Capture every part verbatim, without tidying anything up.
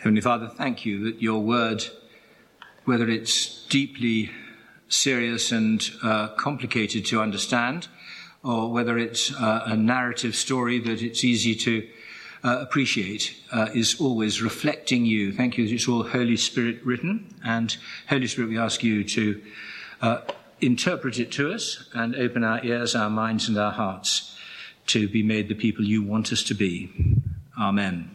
Heavenly Father, thank you that your word, whether it's deeply serious and uh, complicated to understand, or whether it's uh, a narrative story that it's easy to uh, appreciate, uh, is always reflecting you. Thank you that it's all Holy Spirit written, and Holy Spirit, we ask you to uh, interpret it to us and open our ears, our minds and our hearts to be made the people you want us to be. Amen.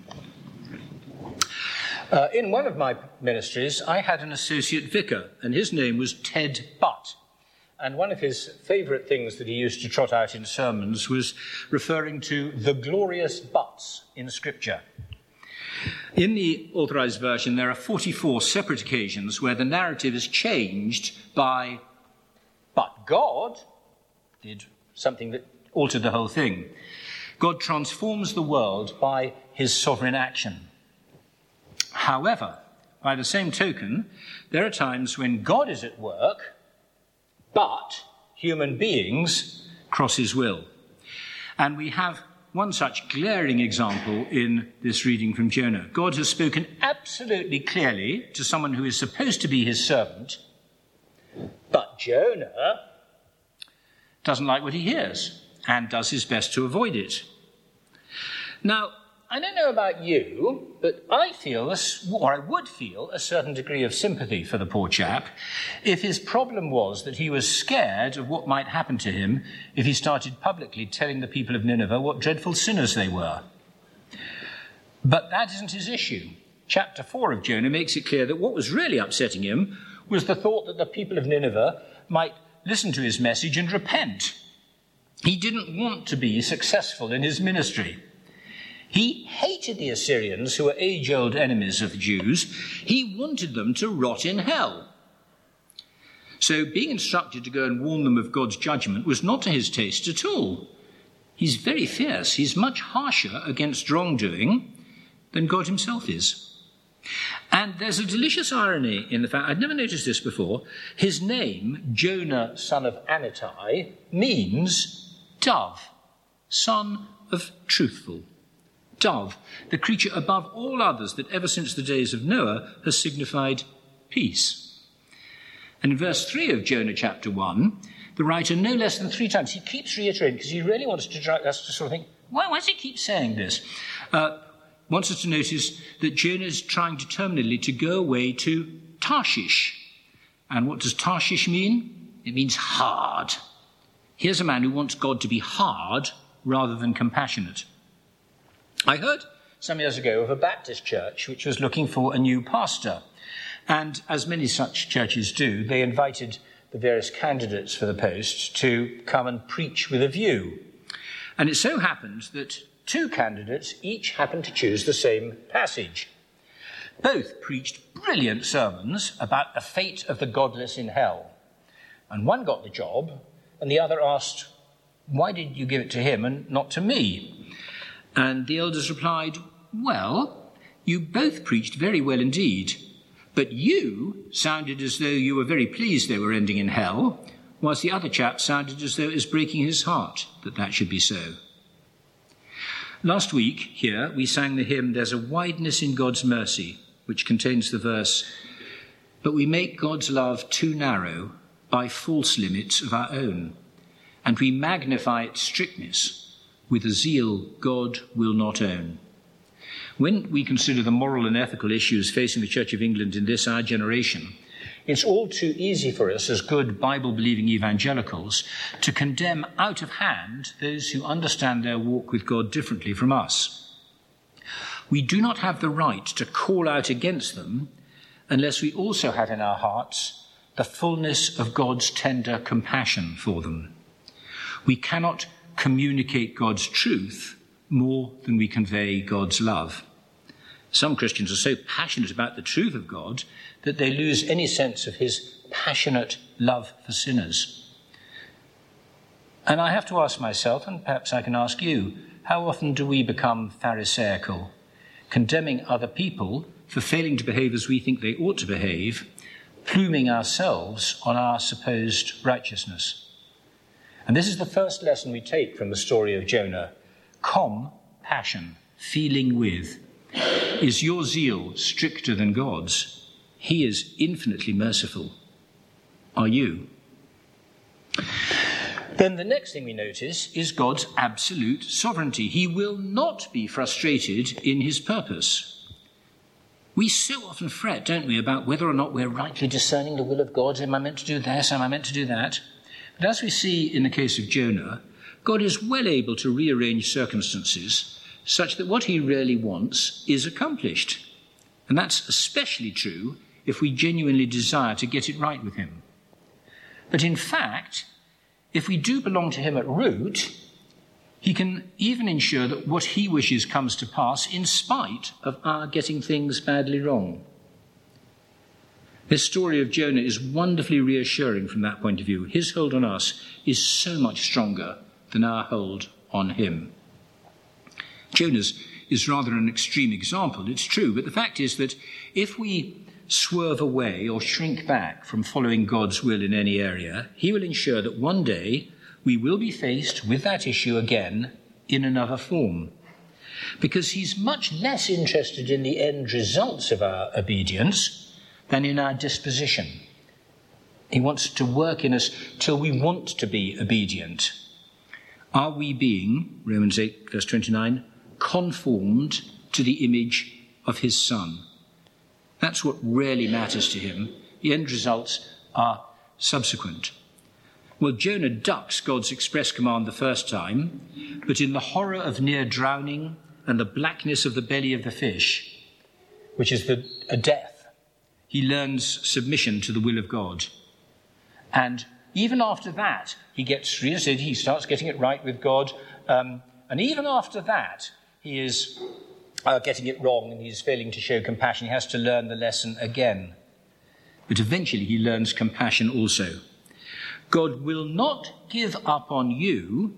Uh, in one of my ministries, I had an associate vicar, and his name was Ted Butt. And one of his favourite things that he used to trot out in sermons was referring to the glorious buts in Scripture. In the Authorised Version, there are forty-four separate occasions where the narrative is changed by, but God did something that altered the whole thing. God transforms the world by his sovereign action. However, by the same token, there are times when God is at work, but human beings cross his will. And we have one such glaring example in this reading from Jonah. God has spoken absolutely clearly to someone who is supposed to be his servant, but Jonah doesn't like what he hears and does his best to avoid it. Now, I don't know about you, but I feel, or I would feel, a certain degree of sympathy for the poor chap if his problem was that he was scared of what might happen to him if he started publicly telling the people of Nineveh what dreadful sinners they were. But that isn't his issue. Chapter four of Jonah makes it clear that what was really upsetting him was the thought that the people of Nineveh might listen to his message and repent. He didn't want to be successful in his ministry. He hated the Assyrians, who were age-old enemies of the Jews. He wanted them to rot in hell. So being instructed to go and warn them of God's judgment was not to his taste at all. He's very fierce. He's much harsher against wrongdoing than God himself is. And there's a delicious irony in the fact, I'd never noticed this before, his name, Jonah, son of Amittai, means dove, son of truthful. Dove, the creature above all others that ever since the days of Noah has signified peace. And in verse three of Jonah chapter one, the writer no less than three times, he keeps reiterating, because he really wants to drive us to sort of think, why, why does he keep saying this? Uh, wants us to notice that Jonah is trying determinedly to go away to Tarshish. And what does Tarshish mean? It means hard. Here's a man who wants God to be hard rather than compassionate. I heard some years ago of a Baptist church which was looking for a new pastor. And as many such churches do, they invited the various candidates for the post to come and preach with a view. And it so happened that two candidates each happened to choose the same passage. Both preached brilliant sermons about the fate of the godless in hell. And one got the job, and the other asked, why did you give it to him and not to me? And the elders replied, well, you both preached very well indeed, but you sounded as though you were very pleased they were ending in hell, whilst the other chap sounded as though it was breaking his heart that that should be so. Last week here we sang the hymn, There's a Wideness in God's Mercy, which contains the verse, but we make God's love too narrow by false limits of our own, and we magnify its strictness with a zeal God will not own. When we consider the moral and ethical issues facing the Church of England in this our generation, it's all too easy for us as good Bible-believing evangelicals to condemn out of hand those who understand their walk with God differently from us. We do not have the right to call out against them unless we also have in our hearts the fullness of God's tender compassion for them. We cannot communicate God's truth more than we convey God's love. Some Christians are so passionate about the truth of God that they lose any sense of his passionate love for sinners. And I have to ask myself, and perhaps I can ask you, how often do we become pharisaical, condemning other people for failing to behave as we think they ought to behave, pluming ourselves on our supposed righteousness? And this is the first lesson we take from the story of Jonah. Compassion, feeling with. Is your zeal stricter than God's? He is infinitely merciful. Are you? Then the next thing we notice is God's absolute sovereignty. He will not be frustrated in his purpose. We so often fret, don't we, about whether or not we're rightly discerning the will of God. Am I meant to do this? Am I meant to do that? But as we see in the case of Jonah, God is well able to rearrange circumstances such that what he really wants is accomplished. And that's especially true if we genuinely desire to get it right with him. But in fact, if we do belong to him at root, he can even ensure that what he wishes comes to pass in spite of our getting things badly wrong. This story of Jonah is wonderfully reassuring from that point of view. His hold on us is so much stronger than our hold on him. Jonah's is rather an extreme example, it's true, but the fact is that if we swerve away or shrink back from following God's will in any area, he will ensure that one day we will be faced with that issue again in another form. Because he's much less interested in the end results of our obedience than in our disposition. He wants to work in us till we want to be obedient. Are we being, Romans eight, verse twenty-nine, conformed to the image of his Son? That's what really matters to him. The end results are subsequent. Well, Jonah ducks God's express command the first time, but in the horror of near drowning and the blackness of the belly of the fish, which is the, a death, he learns submission to the will of God. And even after that, he gets reassured, he starts getting it right with God. Um, and even after that, he is uh, getting it wrong and he's failing to show compassion. He has to learn the lesson again. But eventually he learns compassion also. God will not give up on you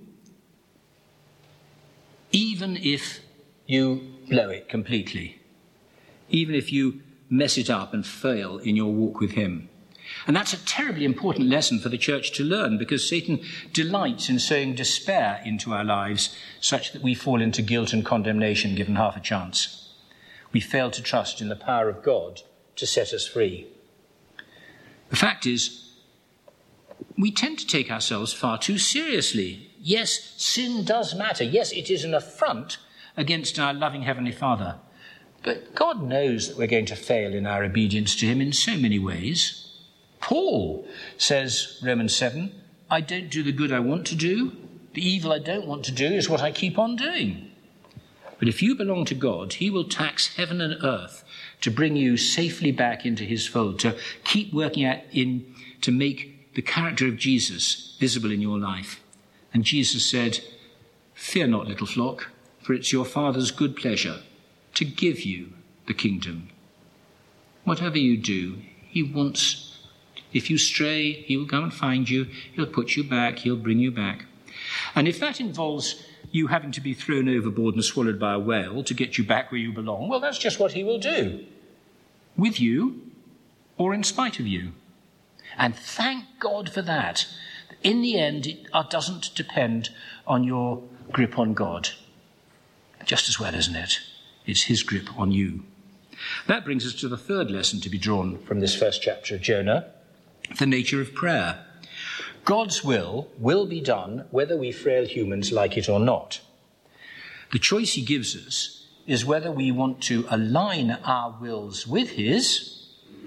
even if you blow it completely, even if you mess it up and fail in your walk with him. And that's a terribly important lesson for the church to learn, because Satan delights in sowing despair into our lives such that we fall into guilt and condemnation given half a chance. We fail to trust in the power of God to set us free. The fact is, we tend to take ourselves far too seriously. Yes, sin does matter. Yes, it is an affront against our loving Heavenly Father. But God knows that we're going to fail in our obedience to him in so many ways. Paul says, Romans seven, I don't do the good I want to do. The evil I don't want to do is what I keep on doing. But if you belong to God, he will tax heaven and earth to bring you safely back into his fold, to keep working at in, to make the character of Jesus visible in your life. And Jesus said, fear not, little flock, for it's your Father's good pleasure to give you the kingdom. Whatever you do, he wants. If you stray, he will come and find you. He'll put you back. He'll bring you back. And if that involves you having to be thrown overboard and swallowed by a whale to get you back where you belong, well, that's just what he will do. With you or in spite of you. And thank God for that. In the end, it doesn't depend on your grip on God. Just as well, isn't it? It's his grip on you. That brings us to the third lesson to be drawn from this first chapter of Jonah, the nature of prayer. God's will will be done whether we frail humans like it or not. The choice he gives us is whether we want to align our wills with his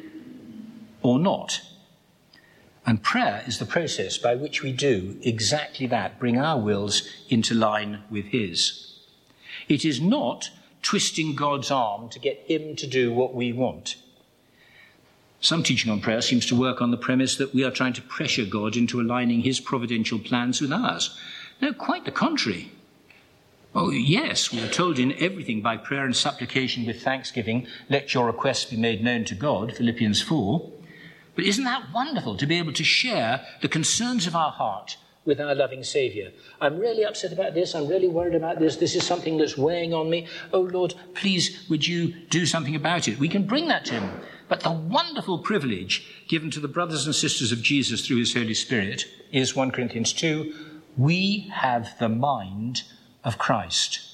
or not. And prayer is the process by which we do exactly that, bring our wills into line with his. It is not twisting God's arm to get him to do what we want. Some teaching on prayer seems to work on the premise that we are trying to pressure God into aligning his providential plans with ours. No, quite the contrary. Oh, yes, we are told in everything by prayer and supplication with thanksgiving, let your requests be made known to God, Philippians four. But isn't that wonderful to be able to share the concerns of our heart with our loving Saviour? I'm really upset about this. I'm really worried about this. This is something that's weighing on me. Oh, Lord, please, would you do something about it? We can bring that to him. But the wonderful privilege given to the brothers and sisters of Jesus through his Holy Spirit is First Corinthians two. We have the mind of Christ.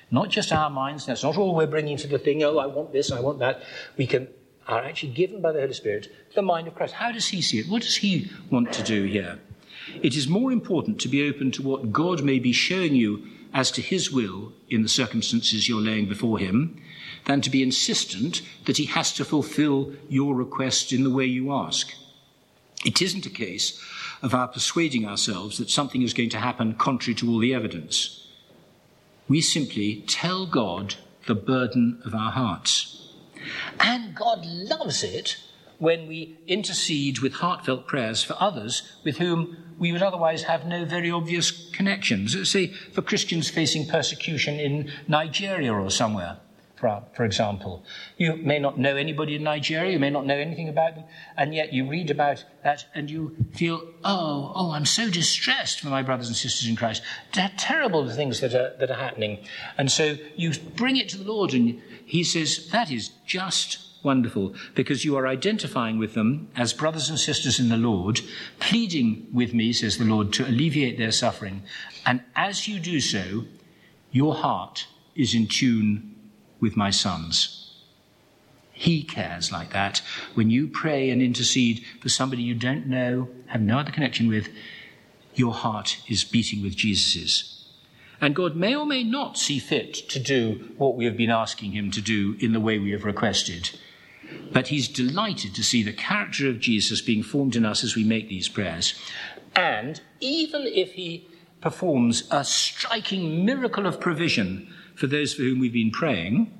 Not just our minds. That's not all we're bringing to the thing. Oh, I want this, I want that. We can are actually given by the Holy Spirit the mind of Christ. How does he see it? What does he want to do here? It is more important to be open to what God may be showing you as to his will in the circumstances you're laying before him, than to be insistent that he has to fulfill your request in the way you ask. It isn't a case of our persuading ourselves that something is going to happen contrary to all the evidence. We simply tell God the burden of our hearts. And God loves it when we intercede with heartfelt prayers for others with whom we would otherwise have no very obvious connections. Say, for Christians facing persecution in Nigeria or somewhere, for, for example. You may not know anybody in Nigeria, you may not know anything about them, and yet you read about that and you feel, oh, oh, I'm so distressed for my brothers and sisters in Christ. They're terrible the things that are, that are happening. And so you bring it to the Lord, and he says, that is just wonderful, because you are identifying with them as brothers and sisters in the Lord, pleading with me, says the Lord, to alleviate their suffering. And as you do so, your heart is in tune with my son's. He cares like that. When you pray and intercede for somebody you don't know, have no other connection with, your heart is beating with Jesus's. And God may or may not see fit to do what we have been asking him to do in the way we have requested. But he's delighted to see the character of Jesus being formed in us as we make these prayers. And even if he performs a striking miracle of provision for those for whom we've been praying,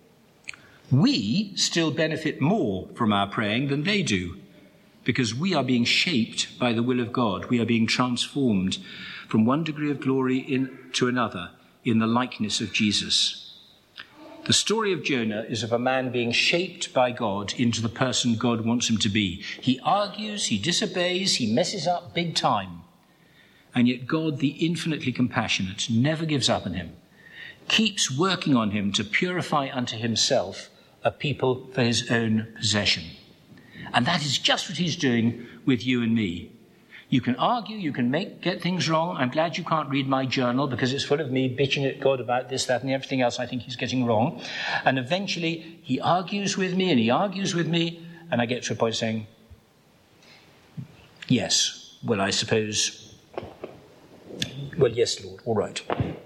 we still benefit more from our praying than they do, because we are being shaped by the will of God. We are being transformed from one degree of glory in, to another in the likeness of Jesus. The story of Jonah is of a man being shaped by God into the person God wants him to be. He argues, he disobeys, he messes up big time. And yet God, the infinitely compassionate, never gives up on him, keeps working on him to purify unto himself a people for his own possession. And that is just what he's doing with you and me. You can argue, you can make get things wrong. I'm glad you can't read my journal because it's full of me bitching at God about this, that, and everything else I think he's getting wrong. And eventually he argues with me and he argues with me, and I get to a point saying, yes, well, I suppose, well, yes, Lord, all right.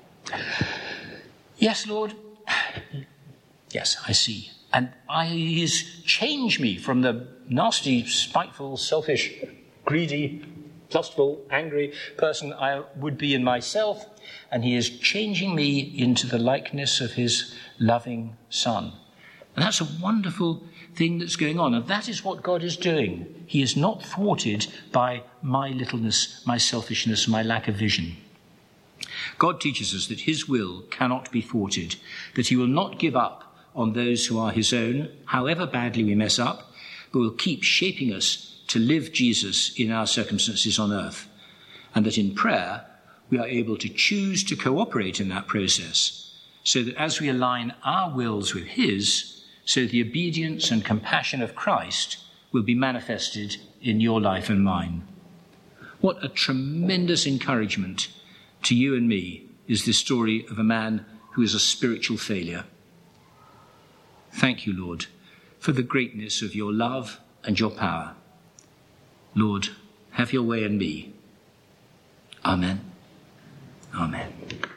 Yes, Lord, yes, I see. And I, he's changed me from the nasty, spiteful, selfish, greedy, lustful, angry person I would be in myself, and he is changing me into the likeness of his loving Son. And that's a wonderful thing that's going on, and that is what God is doing. He is not thwarted by my littleness, my selfishness, my lack of vision. God teaches us that his will cannot be thwarted, that he will not give up on those who are his own, however badly we mess up, but will keep shaping us to live Jesus in our circumstances on earth, and that in prayer we are able to choose to cooperate in that process, so that as we align our wills with his, so the obedience and compassion of Christ will be manifested in your life and mine. What a tremendous encouragement to you and me is this story of a man who is a spiritual failure. Thank you, Lord, for the greatness of your love and your power. Lord, have your way in me. Amen. Amen.